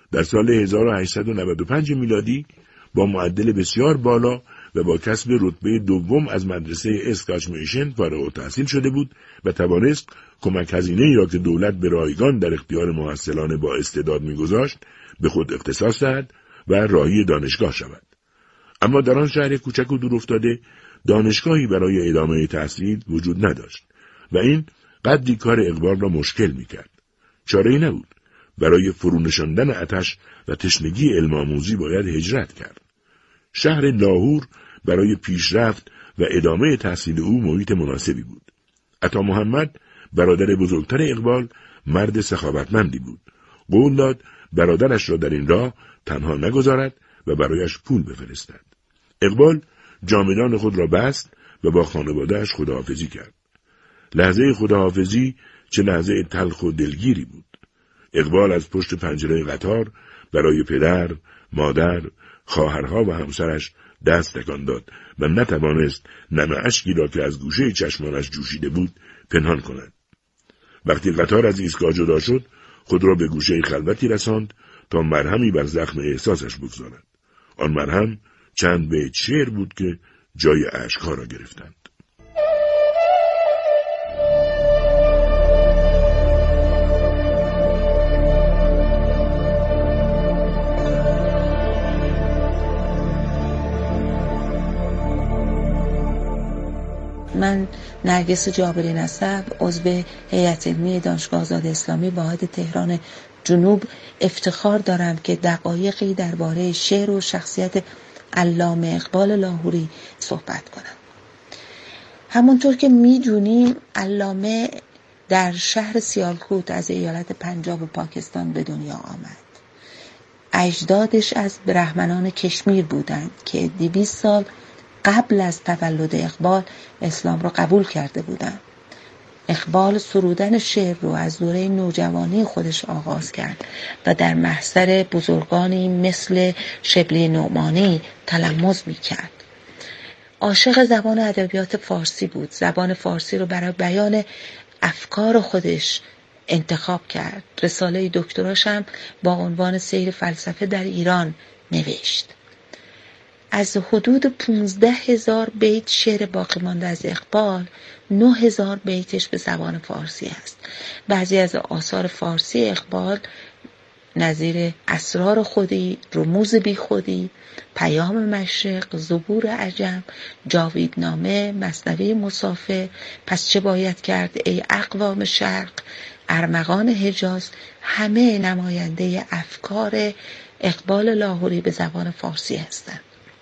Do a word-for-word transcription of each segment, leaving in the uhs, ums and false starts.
در سال هزار و هشتصد و نود و پنج میلادی با معدل بسیار بالا و با کسب رتبه دوم از مدرسه اسکاچ میشن فارغ التحصیل شده بود و توانست کمک هزینه‌ای را که دولت به رایگان در اختیار محصلان با استعداد می‌گذاشت به خود اختصاص دهد و راهی دانشگاه شود. اما در آن شهر کوچک و دور افتاده دانشگاهی برای ادامه تحصیل وجود نداشت و این قدری کار اقبال را مشکل می‌کرد. چاره‌ای نبود. برای فرونشاندن آتش و تشنگی علم آموزی باید هجرت کرد. شهر لاهور برای پیشرفت و ادامه تحصیل او محیط مناسبی بود. عطا محمد برادر بزرگتر اقبال مرد سخاوتمندی بود. قول داد برادرش را در این راه تنها نگذارد و برایش پول بفرستد. اقبال جامدان خود را بست و با خانواده‌اش خداحافظی کرد. لحظه خداحافظی چه لحظه تلخ و دلگیری بود. اقبال از پشت پنجره قطار برای پدر، مادر، خواهرها و همسرش دست تکان داد و نتوانست نم اشکی را که از گوشه چشمانش جوشیده بود پنهان کند. وقتی قطار از ایستگاه جدا شد، خود را به گوشه خلوتی رساند تا مرهمی بر زخم احساسش بگذارد. آن مرهم چند بیت شعر بود که جای اشک‌ها را گرفتند. من نرگس جابری نسب، عضو هیئت علمی دانشگاه آزاد اسلامی واحد تهران جنوب افتخار دارم که دقایقی درباره شعر و شخصیت علامه اقبال لاهوری صحبت کنم. همونطور که میدونیم علامه در شهر سیالکوت از ایالت پنجاب و پاکستان به دنیا آمد. اجدادش از برهمنان کشمیر بودند که دویست سال قبل از تولد اقبال اسلام را قبول کرده بودند. اقبال سرودن شعر رو از دوره نوجوانی خودش آغاز کرد و در محضر بزرگانی مثل شبلی نعمانی تلمذ می‌کرد. عاشق زبان ادبیات فارسی بود. زبان فارسی رو برای بیان افکار خودش انتخاب کرد. رساله دکتراش هم با عنوان سیر فلسفه در ایران نوشت. از حدود پونزده هزار بیت شعر باقی مانده از اقبال، نه هزار بیتش به زبان فارسی است. بعضی از آثار فارسی اقبال نظیر اسرار خودی، رموز بی خودی، پیام مشرق، زبور عجم، جاویدنامه، مثنوی مسافر، پس چه باید کرد ای اقوام شرق، ارمغان حجاز، همه نماینده افکار اقبال لاهوری به زبان فارسی هستند.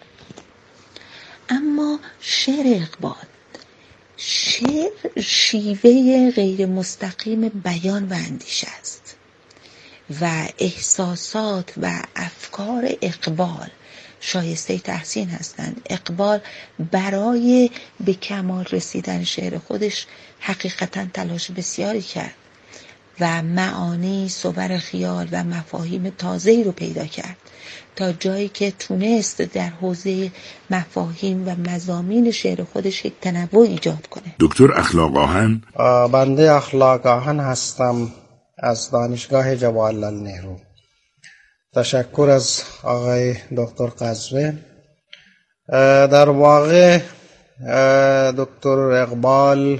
اما شعر اقبال، شعر شیوه غیر مستقیم بیان و اندیشه است و احساسات و افکار اقبال شایسته تحسین هستند. اقبال برای به کمال رسیدن شعر خودش حقیقتا تلاش بسیاری کرد و معانی، صور خیال و مفاهیم تازه‌ای رو پیدا کرد تا جایی که تونست در حوزه مفاهیم و مضامین شعر خودش یک تنوع ایجاد کنه. دکتر اخلاق آهن. بنده اخلاق آهن هستم از دانشگاه جواهرلال نهرو. تشکر از آقای دکتر قزوین. در واقع دکتر اقبال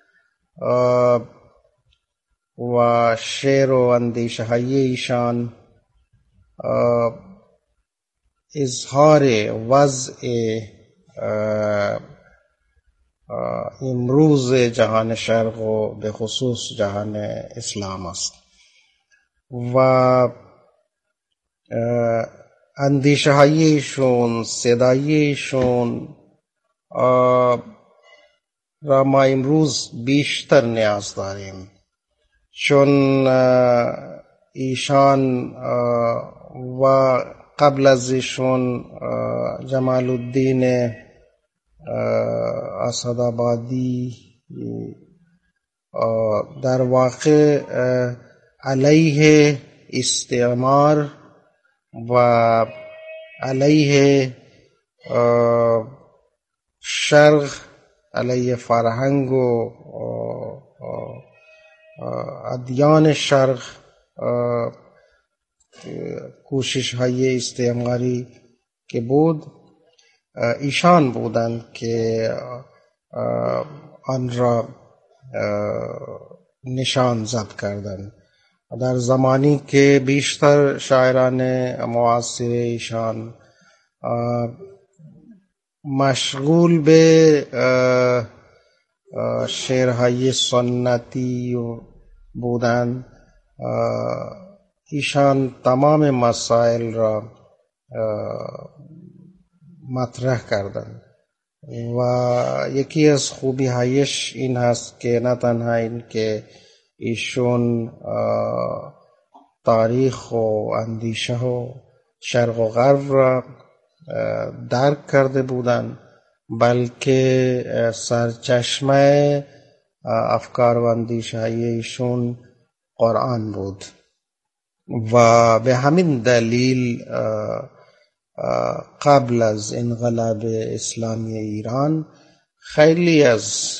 و شعر و اندیشه های ایشان اظهار وضع امروز جهان شرق و به خصوص جهان اسلام است و اندیشه هایشون، صدایشون را ما امروز بیشتر نیاز داریم، چون ایشان و قبل از ایشون جمال الدین اسدآبادی در واقع علیه استعمار و علیه شرق، علیه فرهنگ و ادیان شرق کوشش های استعماری که بود ایشان بودند که آن را نشان زد کردند. در زمانی که بیشتر شاعران معاصر ایشان مشغول به شعرهای سنتی بودند، ایشان تمام مسائل را مطرح کردند و یکی از خوبی هایش این هست که نه تنها این که ایشون تاریخ و اندیشه و شرق و غرب را درک کرده بودند، بلکه سرچشمه افکار و اندیشه ایشون قرآن بود و به همین دلیل قبل از انقلاب اسلامی ایران خیلی از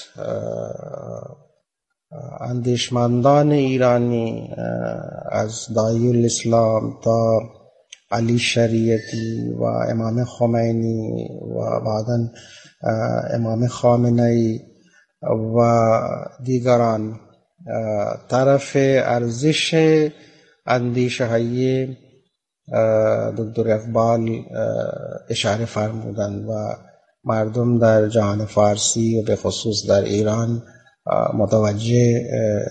اندیشمندان ایرانی از داعی الاسلام تا علی شریعتی و امام خمینی و بعداً امام خامنه‌ای و دیگران طرف ارزش اندیشه های دکتر اقبال اشاره فرمودند و مردم در جهان فارسی و به خصوص در ایران متوجه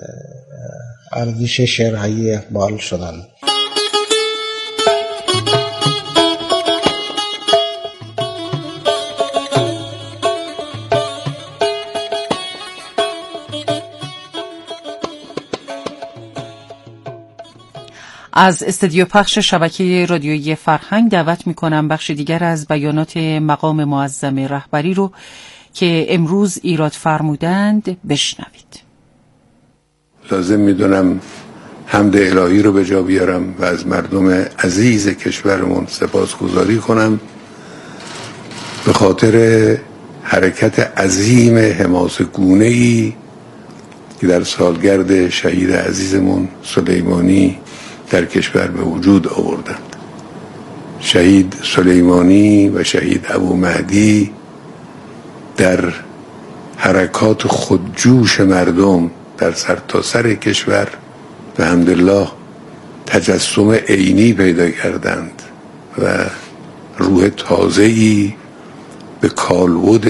ارزش شعرهای اقبال شدند. از استودیو پخش شبکه رادیویی فرهنگ دعوت می‌کنم بخش دیگر از بیانات مقام معظم رهبری رو که امروز ایراد فرمودند بشنوید. لازم می‌دونم حمد الهی رو به جا بیارم و از مردم عزیز کشورمون سپاسگزاری کنم به خاطر حرکت عظیم حماسه‌گونه‌ای که در سالگرد شهید عزیزمون سلیمانی در کشور به وجود آوردند. شهید سلیمانی و شهید ابو مهدی در حرکات خودجوش مردم در سرتاسر کشور به حمدالله تجسم عینی پیدا کردند و روح تازه‌ای به کالبد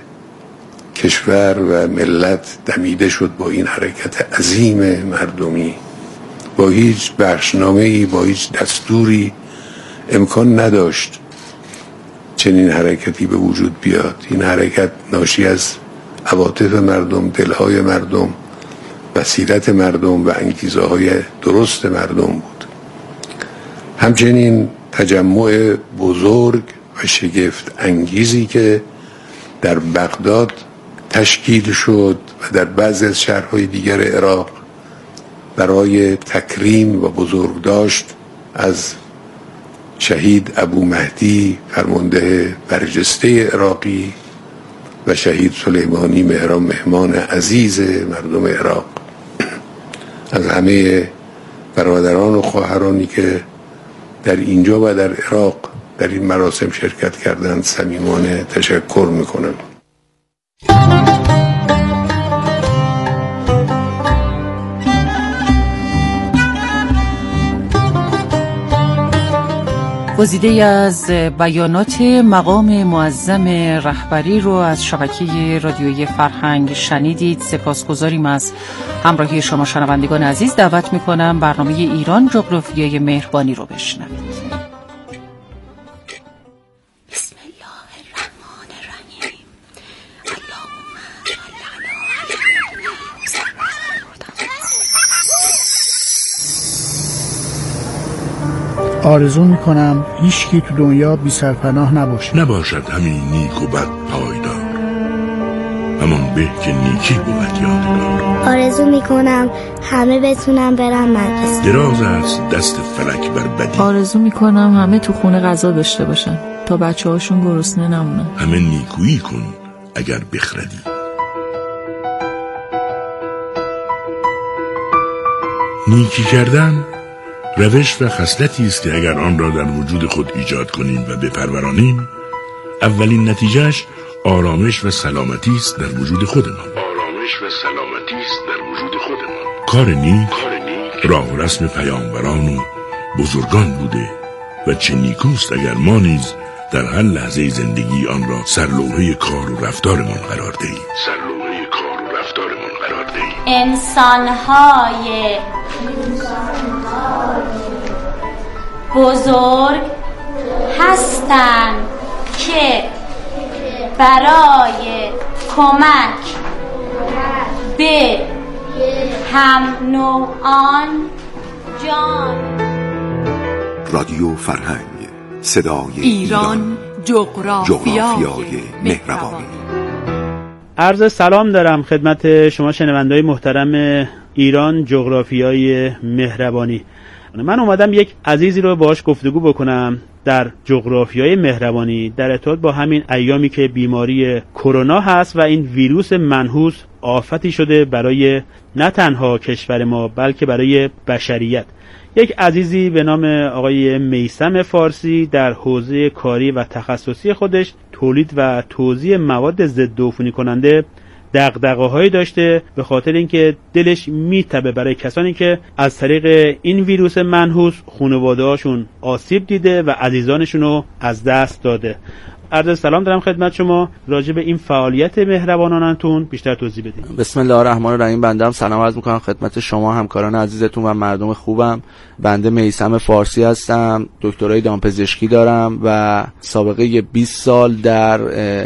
کشور و ملت دمیده شد با این حرکت عظیم مردمی. با هیچ بخشنامه‌ای، با هیچ دستوری امکان نداشت چنین حرکتی به وجود بیاد. این حرکت ناشی از عواطف مردم، دلهای مردم، بصیرت مردم و انگیزه‌های درست مردم بود. همچنین تجمع بزرگ و شگفت انگیزی که در بغداد تشکیل شد و در بعضی از شهرهای دیگر عراق برای تکریم و بزرگداشت از شهید ابو مهدی فرمانده برجسته عراقی و شهید سلیمانی مهران مهمان عزیز مردم عراق، از همه برادران و خواهرانی که در اینجا و در عراق در این مراسم شرکت کردند صمیمانه تشکر میکنم. گزیده از بیانات مقام معظم رهبری رو از شبکه رادیویی فرهنگ شنیدید. سپاسگزاریم از همراهی شما شنوندگان عزیز. دعوت میکنم برنامه ایران جغرافیای مهربانی رو بشنوید. بسم الله الرحمن الرحیم. آرزو میکنم هیچکی تو دنیا بی سرپناه نباشه. نباشد همین نیک و بد پایدار، همان به که نیکی بود یادگار. آرزو میکنم همه بتونم برم مدرسه. دراز است دست فلک بر بدی. آرزو میکنم همه تو خونه غذا داشته باشن تا بچه هاشون گرسنه نمونن. همه نیکویی کن اگر بخردی. نیکی کردن روش و خصلتی است که اگر آن را در وجود خود ایجاد کنیم و بپرورانیم، اولین نتیجهش آرامش و سلامتی است در وجود خودمان. آرامش و سلامتی است در وجود خودمان. کار نیک راه و رسم پیامبران و بزرگان بوده و چه نیکوست اگر ما نیز در هر لحظه زندگی آن را سرلوحه کار و رفتارمان قرار دهیم. سرلوحه کار و رفتارمان قرار دهیم. انسان‌های بزرگ هستند که برای کمک به هم نوعان جان. رادیو فرهنگ، صدای ایران، جغرافیای مهربانی. عرض سلام دارم خدمت شما شنونده‌های محترم ایران جغرافیای مهربانی. من اومدم یک عزیزی رو باهاش گفتگو بکنم در جغرافیای مهربانی در ارتباط با همین ایامی که بیماری کرونا هست و این ویروس منحوس آفتی شده برای نه تنها کشور ما بلکه برای بشریت. یک عزیزی به نام آقای میثم فارسی در حوزه کاری و تخصصی خودش تولید و توزیع مواد ضد عفونی کننده دغدغه‌هایی داشته، به خاطر اینکه دلش میتبه برای کسانی که از طریق این ویروس منحوس خانواده‌هاشون آسیب دیده و عزیزانشون رو از دست داده. عرض سلام دارم خدمت شما، راجع به این فعالیت مهربانانتون بیشتر توضیح بدید. بسم الله الرحمن الرحیم. بنده هم سلام عرض میکنم خدمت شما همکاران عزیزتون و مردم خوبم. بنده میثم فارسی هستم، دکترای دامپزشکی دارم و سابقه بیست سال در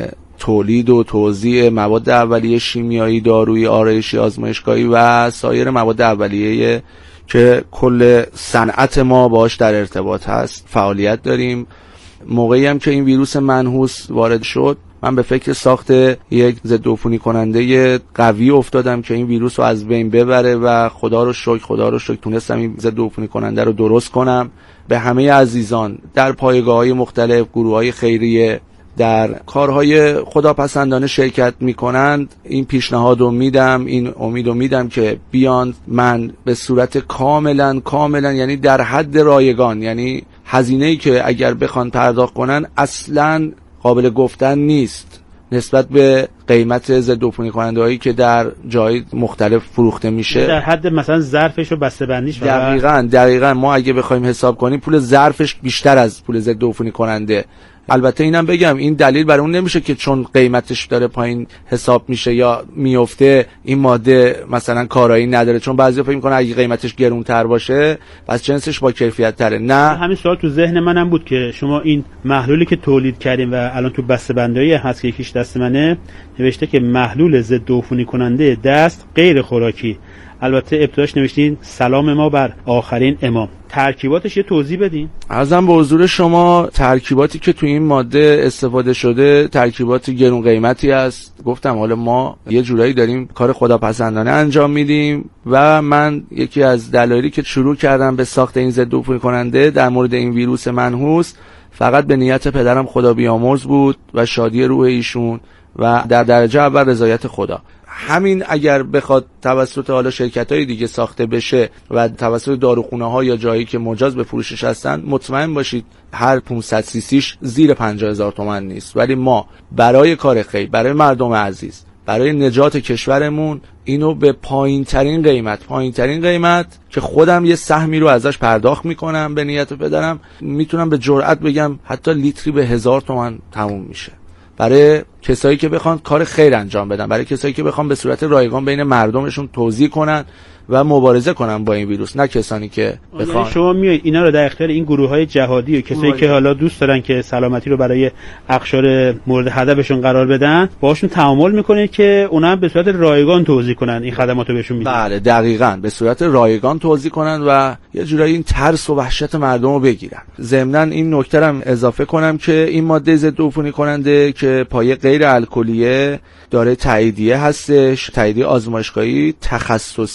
تولید و توزیع مواد اولیه شیمیایی، دارویی، آرایشی، آزمایشگاهی و سایر مواد اولیه که کل صنعت ما باش در ارتباط هست فعالیت داریم. موقعی هم که این ویروس منحوس وارد شد، من به فکر ساخت یک ضد عفونی کننده قوی افتادم که این ویروس رو از بین ببره و خدا رو شکر خدا رو شکر تونستم این ضد عفونی کننده رو درست کنم. به همه عزیزان در پایگاه‌های مختلف، گروه‌های خیریه، در کارهای خداپسندانه شرکت میکنند این پیشنهاد رو میدم، این امید رو میدم که بیان من به صورت کاملا کاملا یعنی در حد رایگان، یعنی هزینه‌ای که اگر بخوان پرداخت کنن اصلا قابل گفتن نیست نسبت به قیمت ضد عفونی کننده هایی که در جای مختلف فروخته میشه، در حد مثلا ظرفش و بسته‌بندیش. دقیقاً دقیقاً ما اگه بخوایم حساب کنیم پول ظرفش بیشتر از پول ضد عفونی کننده. البته اینم بگم این دلیل برای اون نمیشه که چون قیمتش داره پایین حساب میشه یا میفته این ماده مثلا کارایی نداره، چون بعضیا فکر میکنن اگه قیمتش گرونتر باشه پس جنسش با کیفیت تره. نه، همین سوال تو ذهن منم بود که شما این محلولی که تولید کردین و الان تو بسته‌بندی هست که یکیش دست منه نوشته که محلول ضد عفونی کننده دست غیر خوراکی، البته ابتداش نوشتین سلام ما بر آخرین امام. ترکیباتش یه توضیح بدین. عرضم به حضور شما ترکیباتی که تو این ماده استفاده شده ترکیبات گرون قیمتی است. گفتم حالا ما یه جورایی داریم کار خداپسندانه انجام میدیم و من یکی از دلایلی که شروع کردم به ساخت این ضد عفونی کننده در مورد این ویروس منحوس فقط به نیت پدرم خدا بیامرز بود و شادی روح ایشون و در درجه اول رضایت خدا. همین اگر بخواد توسط حالا شرکت‌های دیگه ساخته بشه و توسط داروخونه‌ها یا جایی که مجاز به فروشش هستن، مطمئن باشید هر پانصد سی سیش زیر پنجاه هزار تومان نیست. ولی ما برای کار خیر، برای مردم عزیز، برای نجات کشورمون اینو به پایین ترین قیمت پایین ترین قیمت که خودم یه سهمی رو ازش پرداخت میکنم به نیت پدرم، میتونم به جرئت بگم حتی لیتری به هزار تومان تموم میشه. برای کسایی که بخوان کار خیر انجام بدن، برای کسایی که بخوان به صورت رایگان بین مردمشون توزیع کنن و مبارزه کنن با این ویروس، نه کسانی که بخوان. شما میایید اینا رو در اختیار این گروه‌های جهادی و کسایی که حالا دوست دارن که سلامتی رو برای اقشار مورد هدفشون قرار بدن باهاشون تعامل میکنید که اونا هم به صورت رایگان توزیع کنن این خدمات رو بهشون میدن. بله دقیقاً به صورت رایگان توزیع کنن و یه جورایی این ترس و وحشت مردم رو بگیرن. ضمناً این نکته هم اضافه کنم که این ماده ضد عفونی کننده که پایه غیر الکلیه داره تاییدیه هستش، تاییدیه آزمایشگاهی تخصصی پاتولوژی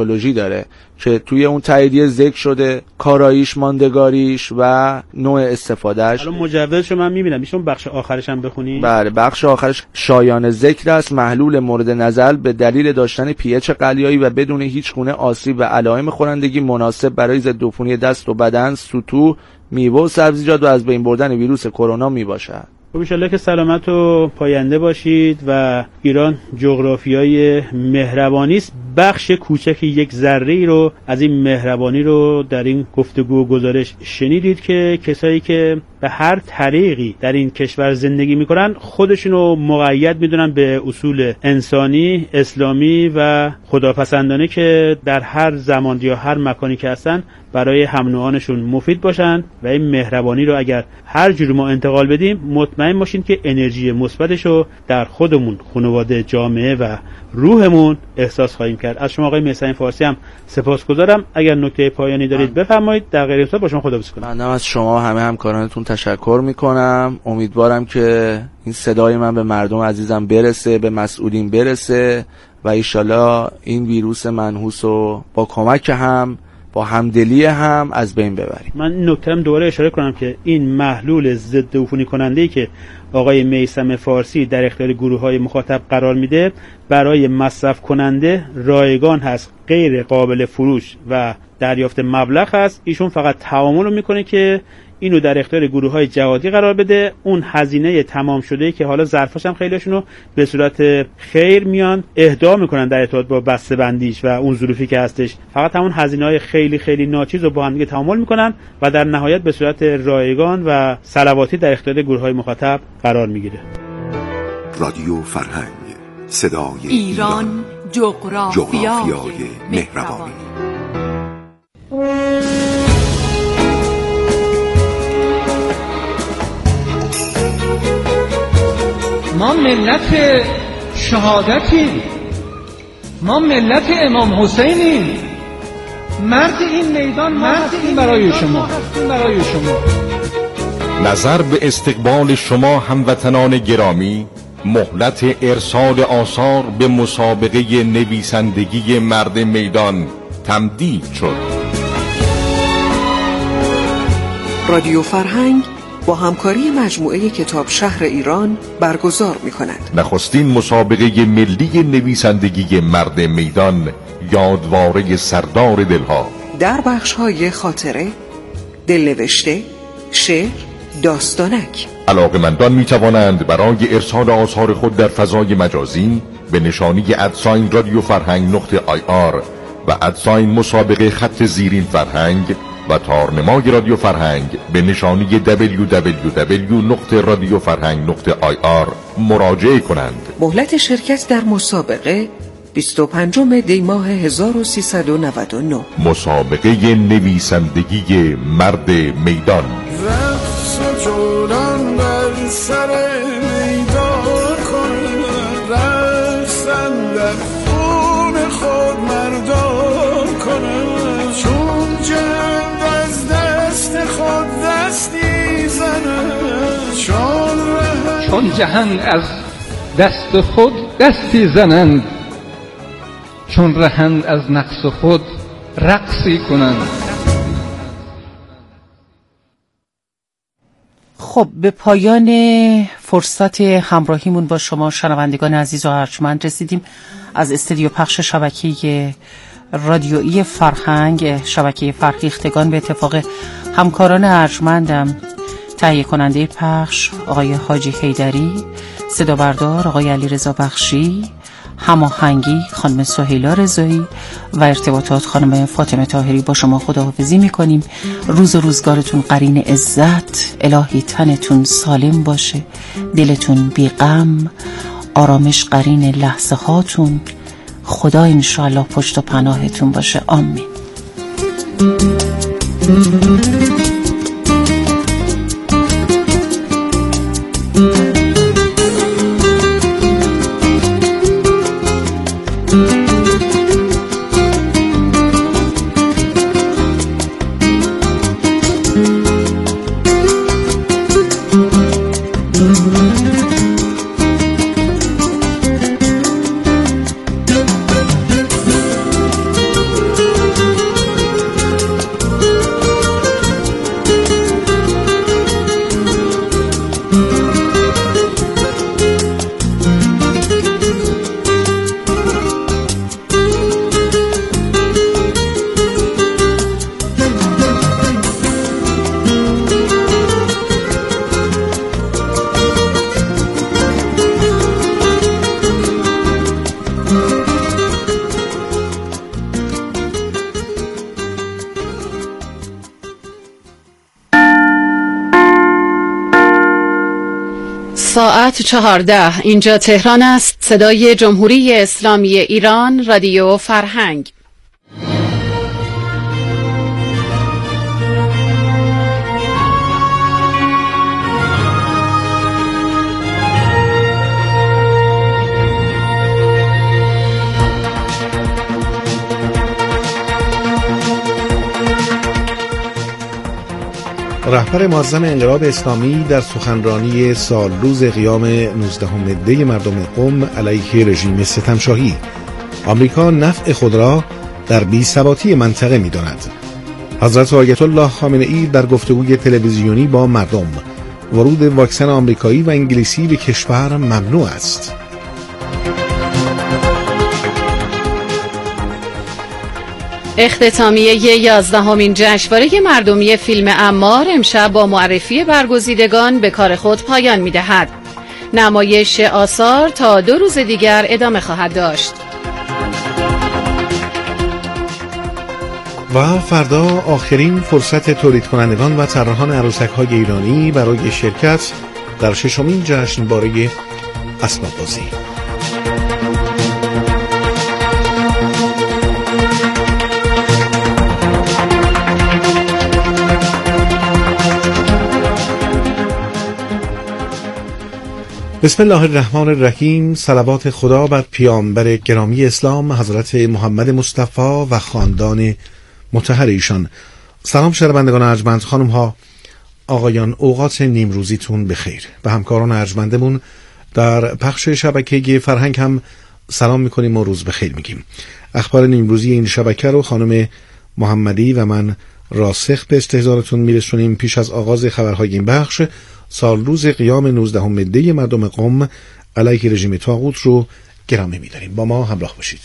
ایدئولوژی داره که توی اون تاییدیه ذکر شده کاراییش، ماندگاریش و نوع استفادهش. الان مجوزشو من میبینم، میشون بخش آخرش هم بخونی؟ بله، بخش آخرش شایان ذکر است، محلول مورد نظر به دلیل داشتن پی اچ قلیایی و بدون هیچ گونه آسیب و علائم خورندگی مناسب برای ضدعفونی دست و بدن، سطوح، میوه و سبزیجات و از بین بردن ویروس کرونا میباشد. خب انشالله که سلامت و پاینده باشید و ایران جغرافیای مهربانی است. بخش کوچکی یک ذره‌ای رو از این مهربانی رو در این گفتگو و گزارش شنیدید که کسایی که به هر طریقی در این کشور زندگی میکنن خودشونو مقید میدونن به اصول انسانی، اسلامی و خداپسندانه که در هر زمان یا هر مکانی که هستن برای هم نوعانشون مفید باشن و این مهربانی رو اگر هر جور ما انتقال بدیم مطمئن باشین که انرژی مثبتش رو در خودمون، خانواده، جامعه و روحمون احساس خواهیم کرد. از شما آقای میثم فارسی هم سپاسگزارم. اگر نکته پایانی دارید بفرمایید. در غیر این صورت با شما خداحافظی کنم. من از شما همه همکارانتون تشکر میکنم. امیدوارم که این صدای من به مردم عزیزم برسه، به مسئولین برسه و ایشالا این ویروس منحوس رو با کمک هم، با همدلی هم از بین ببریم. من نکته‌ام دوباره اشاره کنم که این محلول ضد عفونی کننده‌ای که آقای میثم فارسی در اختیار گروه‌های مخاطب قرار میده برای مصرف کننده رایگان هست، غیر قابل فروش و دریافت مبلغ هست. ایشون فقط تعامل رو میکنه که اینو در اختیار گروه‌های جهادی قرار بده. اون هزینه تمام شده که حالا ظرفاش هم خیلیشونو به صورت خیر میان اهدا میکنن در ارتباط با بسته‌بندیش و اون ظروفی که هستش، فقط همون هزینه‌های خیلی خیلی ناچیز رو با هم دیگه تعامل میکنن و در نهایت به صورت رایگان و صلواتی در اختیار گروه‌های مخاطب قرار میگیره. رادیو فرهنگ، صدای ایران، جغرافیای مهربانی. ما ملت شهادتیم، ما ملت امام حسینیم. مرد این میدان مرد این برای شما، برای شما. نظر به استقبال شما هموطنان گرامی، مهلت ارسال آثار به مسابقه نویسندگی مرد میدان تمدید شد. رادیو فرهنگ با همکاری مجموعه کتاب شهر ایران برگزار می کند. نخستین مسابقه ملی نویسندگی مرد میدان، یادواره سردار دلها، در بخش‌های خاطره، دلنوشته، شعر، داستانک. علاقه‌مندان می توانند برای ارسال آثار خود در فضای مجازی به نشانی ادساین رادیو فرهنگ نقطه آی آر و ادساین مسابقه خط زیرین فرهنگ و تارنمای رادیو فرهنگ به نشانی دبلیو دبلیو دبلیو نقطه رادیو فرهنگ نقطه آی آر مراجعه کنند. مهلت شرکت در مسابقه بیست و پنجم دی ماه هزار و سیصد و نود و نه. مسابقه نویسندگی مرد میدان. رقص جولان بر سر میدان کن، رقصن در خون خود مردان کن، چون جهان از دست خود دستی زنند، چون جهان از دست خود دستی زنند، چون رهند از نقص خود رقصی کنند. خب به پایان فرصت همراهیمون با شما شنوندگان عزیز و ارجمند رسیدیم. از استودیو پخش شبکه رادیویی فرهنگ، شبکه فرهیختگان، به اتفاق همکاران ارجمندم، تهیه کننده پخش آقای حاجی حیدری، صدا بردار آقای علیرضا بخشی، هماهنگی خانم سهیلا رضایی و ارتباطات خانم فاطمه طاهری، با شما خداحافظی میکنیم. روز و روزگارتون قرین عزت، الهی تنتون سالم باشه، دلتون بی غم، آرامش قرین لحظه هاتون، خدا انشاءالله پشت و پناهتون باشه. آمین. ساعت چهارده اینجا تهران است. صدای جمهوری اسلامی ایران، رادیو فرهنگ. رهبر معظم انقلاب اسلامی در سخنرانی سال روز قیام نوزدهم دی مردم قم علیه رژیم ستمشاهی، آمریکا نفع خود را در بی‌ثباتی منطقه می‌داند. حضرت آیت الله خامنه ای در گفتگوی تلویزیونی با مردم: ورود واکسن آمریکایی و انگلیسی به کشور ممنوع است. اختتامیه یازدهمین جشنواره مردمی فیلم عمار امشب با معرفی برگزیدگان به کار خود پایان می‌دهد. نمایش آثار تا دو روز دیگر ادامه خواهد داشت. و فردا آخرین فرصت تولید کنندگان و طراحان عروسک‌های ایرانی برای شرکت در ششمین جشنواره اسباب بازی. بسم الله الرحمن الرحیم. صلوات خدا بر پیامبر گرامی اسلام حضرت محمد مصطفی و خاندان مطهر ایشان. سلام شنوندگان ارجمند، خانم ها، آقایان، اوقات نیمروزیتون بخیر. به همکاران ارجمندمون در پخش شبکه فرهنگ هم سلام میکنیم و روز بخیر میگیم. اخبار نیمروزی این شبکه رو خانم محمدی و من راسخ به استحضارتون میرسونیم. پیش از آغاز خبرهای این بخش، سال روز قیام نوزدهم دی مردم قم علیه رژیم طاغوت رو گرامی می‌داریم. با ما همراه باشید.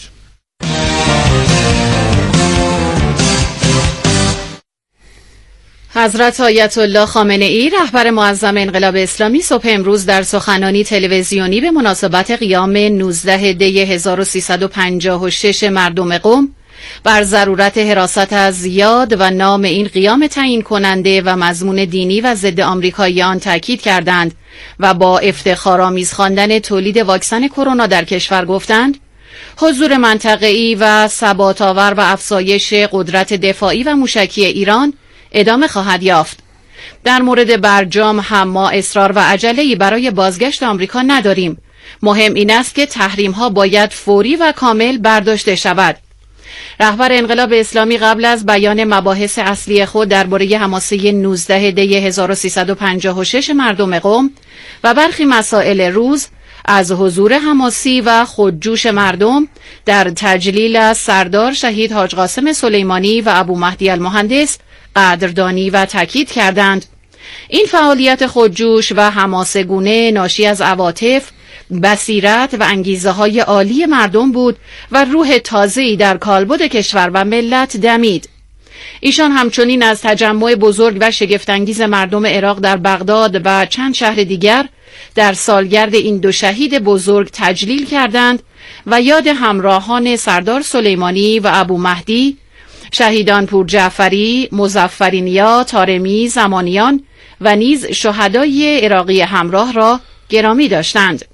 حضرت آیت الله خامنه ای رهبر معظم انقلاب اسلامی صبح امروز در سخنرانی تلویزیونی به مناسبت قیام نوزدهم دی هزار و سیصد و پنجاه و شش مردم قم بر ضرورت حراست از یاد و نام این قیام تعیین کننده و مضمون دینی و ضد آمریکاییان تاکید کردند و با افتخارآمیز خواندن تولید واکسن کرونا در کشور گفتند حضور منطقه‌ای و ثبات‌آور و افزایش قدرت دفاعی و موشکی ایران ادامه خواهد یافت. در مورد برجام هم ما اصرار و عجله‌ای برای بازگشت آمریکا نداریم. مهم این است که تحریم‌ها باید فوری و کامل برداشته شود. رهبر انقلاب اسلامی قبل از بیان مباحث اصلی خود درباره حماسه نوزدهم دی هزار و سیصد و پنجاه و شش مردم قم و برخی مسائل روز از حضور حماسی و خودجوش مردم در تجلیل از سردار شهید حاج قاسم سلیمانی و ابو مهدی المهندس قدردانی و تاکید کردند. این فعالیت خودجوش و حماسه‌گونه ناشی از عواطف، بصیرت و انگیزه های عالی مردم بود و روح تازه‌ای در کالبد کشور و ملت دمید. ایشان همچنین از تجمع بزرگ و شگفت‌انگیز مردم عراق در بغداد و چند شهر دیگر در سالگرد این دو شهید بزرگ تجلیل کردند و یاد همراهان سردار سلیمانی و ابو مهدی، شهیدان پور جعفری، مظفرینیا، طارمی، زمانیان و نیز شهدای عراقی همراه را گرامی داشتند.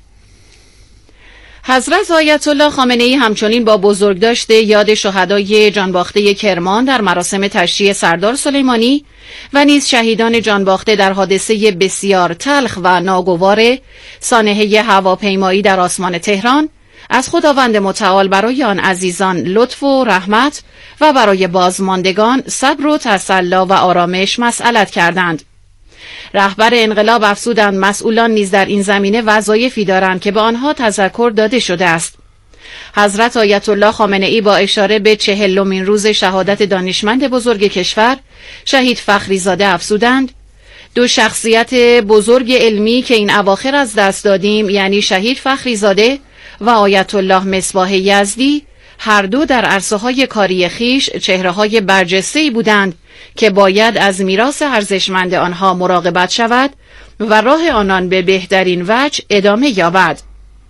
حضرت آیت الله خامنه ای همچنین با بزرگداشت یاد شهدای جانباخته کرمان در مراسم تشییع سردار سلیمانی و نیز شهیدان جانباخته در حادثه بسیار تلخ و ناگوار سانحه هواپیمایی در آسمان تهران از خداوند متعال برای آن عزیزان لطف و رحمت و برای بازماندگان صبر و تسلی و آرامش مسئلت کردند. رهبر انقلاب افزودند مسئولان نیز در این زمینه وظایفی دارند که به آنها تذکر داده شده است. حضرت آیت الله خامنه ای با اشاره به چهلمین روز شهادت دانشمند بزرگ کشور شهید فخریزاده افزودند دو شخصیت بزرگ علمی که این اواخر از دست دادیم، یعنی شهید فخریزاده و آیت الله مصباح یزدی، هر دو در عرصه‌های کاری خیش چهره‌های برجسته‌ای بودند که باید از میراث ارزشمند آنها مراقبت شود و راه آنان به بهترین وجه ادامه یابد.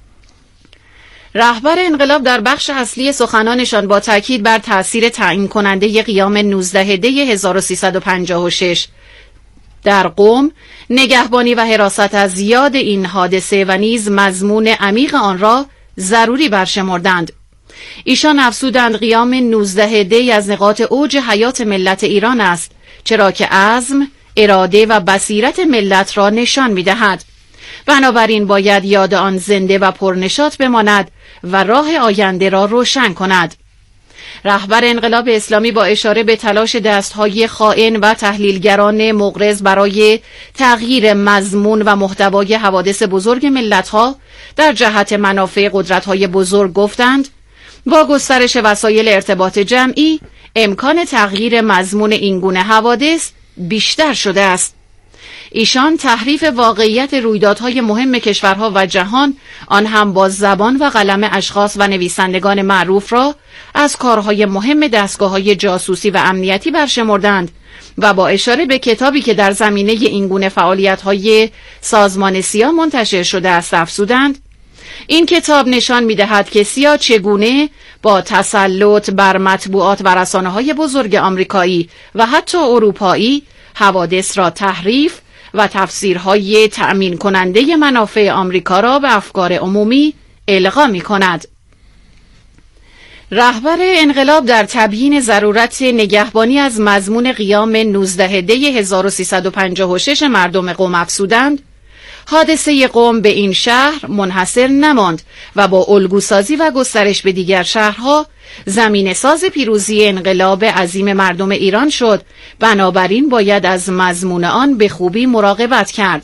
رهبر انقلاب در بخش اصلی سخنانشان با تاکید بر تأثیر تعیین کننده قیام نوزدهم دی هزار و سیصد و پنجاه و شش در قم نگهبانی و حراست از یاد این حادثه و نیز مضمون عمیق آن را ضروری برشمردند. ایشان افزودند قیام نوزده دی از نقاط اوج حیات ملت ایران است، چرا که عزم، اراده و بصیرت ملت را نشان می‌دهد. بنابراین باید یاد آن زنده و پرنشاط بماند و راه آینده را روشن کند. رهبر انقلاب اسلامی با اشاره به تلاش دستهای خائن و تحلیلگران مغرض برای تغییر مضمون و محتوای حوادث بزرگ ملت‌ها در جهت منافع قدرت‌های بزرگ گفتند: با گسترش وسایل ارتباط جمعی امکان تغییر مضمون این گونه حوادث بیشتر شده است. ایشان تحریف واقعیت رویدادهای مهم کشورها و جهان، آن هم با زبان و قلم اشخاص و نویسندگان معروف را از کارهای مهم دستگاه‌های جاسوسی و امنیتی برشمردند و با اشاره به کتابی که در زمینه این گونه فعالیت‌های سازمان سیا منتشر شده است افزودند: این کتاب نشان می‌دهد که سیا چگونه با تسلط بر مطبوعات و رسانه‌های بزرگ آمریکایی و حتی اروپایی حوادث را تحریف و تفسیرهای تأمین کننده منافع آمریکا را به افکار عمومی القا می‌کند. رهبر انقلاب در تبیین ضرورت نگهبانی از مضمون قیام نوزده دی هزار و سیصد و پنجاه و شش مردم قم افزودند: حادثه قم به این شهر منحصر نماند و با الگوسازی و گسترش به دیگر شهرها زمین ساز پیروزی انقلاب عظیم مردم ایران شد. بنابراین باید از مضمون آن به خوبی مراقبت کرد.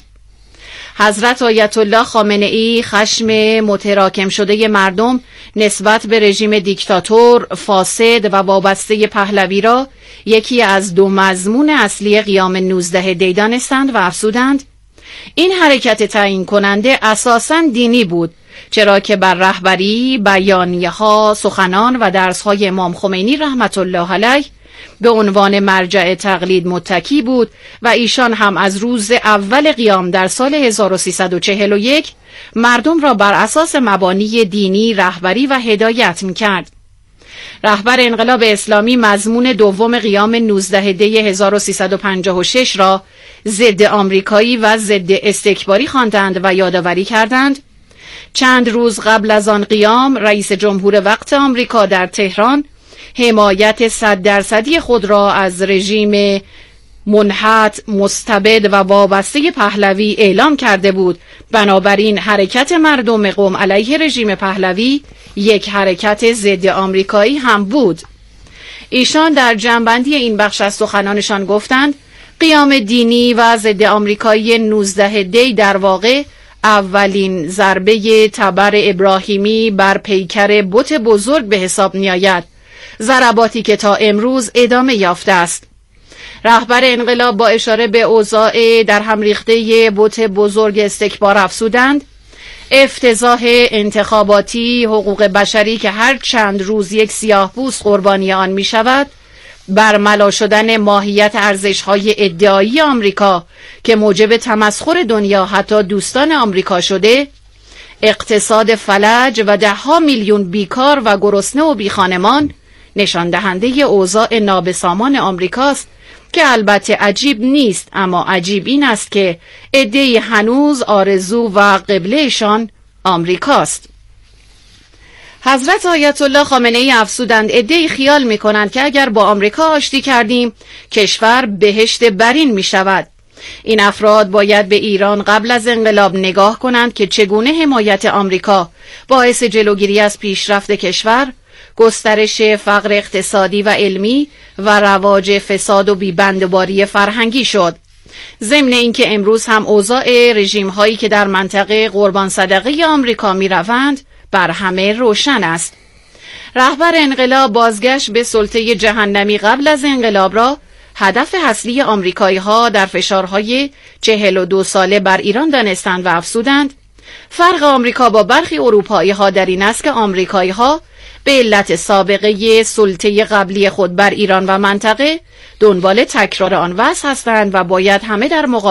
حضرت آیت الله خامنه ای خشم متراکم شده مردم نسبت به رژیم دیکتاتور، فاسد و وابسته پهلوی را یکی از دو مضمون اصلی قیام نوزده دی دانستند و افزودند: این حرکت تعیین کننده اساساً دینی بود، چرا که بر رهبری، بیانیه‌ها، سخنان و درس‌های امام خمینی رحمت الله علیه به عنوان مرجع تقلید متکی بود و ایشان هم از روز اول قیام در سال هزار و سیصد و چهل و یک مردم را بر اساس مبانی دینی رهبری و هدایت می‌کرد. رهبر انقلاب اسلامی مضمون دوم قیام نوزده دی هزار و سیصد و پنجاه و شش را ضد آمریکایی و ضد استکباری خواندند و یادآوری کردند: چند روز قبل از آن قیام رئیس جمهور وقت آمریکا در تهران حمایت صد درصدی خود را از رژیم منحط، مستبد و وابسته پهلوی اعلام کرده بود. بنابراین حرکت مردم قم علیه رژیم پهلوی یک حرکت ضد آمریکایی هم بود. ایشان در جنبندی این بخش از سخنانشان گفتند: قیام دینی و ضد آمریکایی نوزده دی در واقع اولین ضربه تبر ابراهیمی بر پیکر بت بزرگ به حساب می‌آید، ضرباتی که تا امروز ادامه یافته است. رهبر انقلاب با اشاره به اوضاع در هم ریخته بت بزرگ استکبار افزودند: افتضاح انتخاباتی، حقوق بشری که هر چند روز یک سیاه‌پوست قربانی آن می شود، برملا شدن ماهیت ارزش‌های ادعایی آمریکا که موجب تمسخر دنیا حتی دوستان آمریکا شده، اقتصاد فلج و ده ها میلیون بیکار و گرسنه و بیخانمان نشان دهنده اوضاع نابسامان آمریکاست که البته عجیب نیست، اما عجیب این است که عده‌ای هنوز آرزو و قبلهشان آمریکاست. حضرت آیت الله خامنه ای افزودند: عده‌ای خیال می‌کنند که اگر با آمریکا آشتی کردیم کشور بهشت برین می‌شود. این افراد باید به ایران قبل از انقلاب نگاه کنند که چگونه حمایت آمریکا باعث جلوگیری از پیشرفت کشور، گسترش فقر اقتصادی و علمی و رواج فساد و بیبندوباری فرهنگی شد. ضمن اینکه امروز هم اوضاع رژیم هایی که در منطقه قربان صدقه آمریکا می روند بر همه روشن است. رهبر انقلاب بازگشت به سلطه جهنمی قبل از انقلاب را هدف اصلی آمریکایی ها در فشارهای چهل و دو ساله بر ایران دانستند و افزودند: فرق آمریکا با برخی اروپایی ها در این است که آمریکایی ها به علت سابقه سلطه قبلی خود بر ایران و منطقه دنبال تکرار آن وضع هستند و باید همه در مقابل